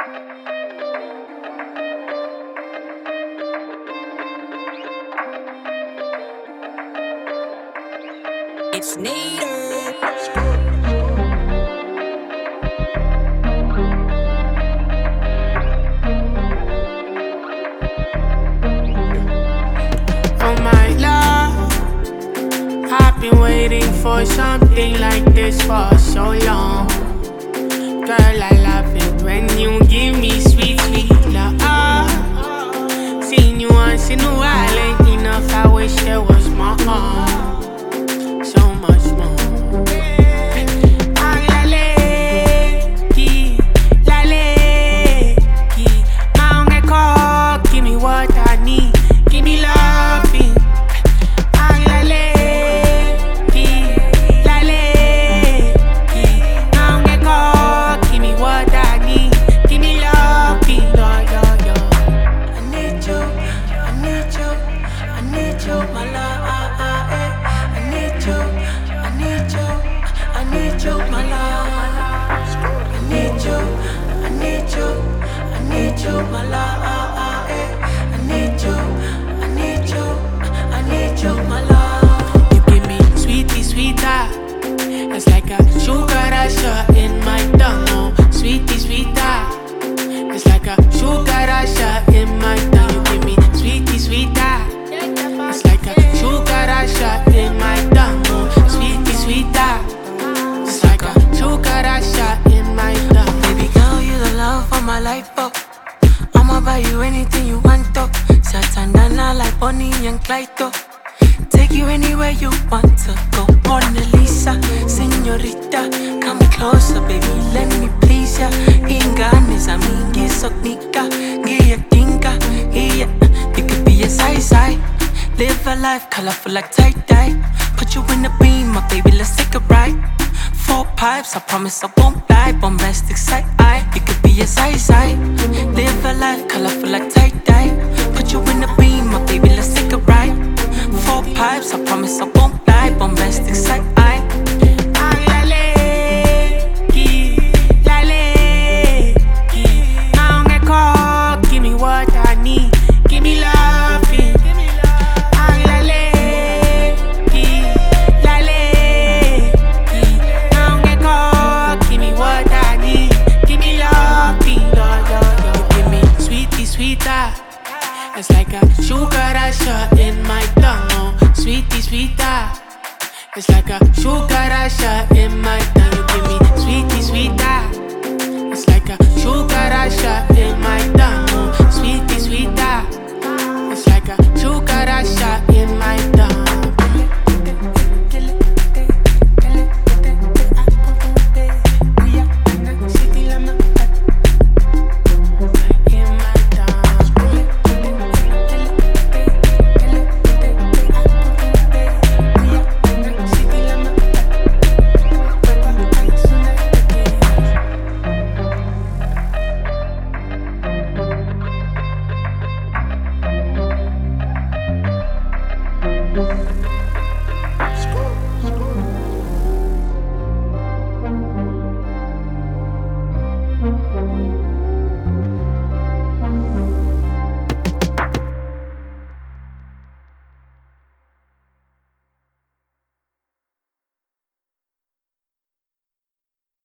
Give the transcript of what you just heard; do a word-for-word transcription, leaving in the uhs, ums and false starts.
It's Nader. Oh my love, I've been waiting for something like this for so long. Girl, I love it when you give me sweet, sweet love. Seen you once in a while ain't enough, I wish there was more. So much more. Give me what I need, give me loving. Give me what I need, give me loving. Yo, yo, yo. I need you, I need you, I need you, my love. I need you, I need you, I need you, my love. I need you, I need you, I need you, my love. I need you, I need you, I need you, my love. You give me sweetie, sweeter. It's like a sugar rush in my tongue. Oh, sweetie, sweeter. It's like a sugar rush in my tongue. You give me sweetie, sweeter. It's like a sugar rush in my tongue. Oh, sweetie, sweeter. It's like a sugar rush in my tongue. Baby girl, you the love of my life, oh. I'ma buy you anything you want, oh. Satandana like Bonnie and Clyde, oh. Take you anywhere you want to go. Mona Lisa, señorita, come closer, baby, let me please ya. Inganes a mí, gisoknika, gia kinka, gia. You could be a side-side. Live a life colorful like tie-dye. Put you in the beam, my baby, let's take a ride. Four pipes, I promise I won't die. Bombastic side-eye, you could be a side-side. Live a life colorful like tie-dye. Put you in the beam, my baby, let's take a ride. Four pipes, I promise I won't die. Bombastic side-eye. Give me what I need, give me loving. Give me what I need, give me loving. You give me sweetie, sweeter. It's like a sugar rush in my tongue. Oh, sweetie, sweeter. It's like a sugar rush in my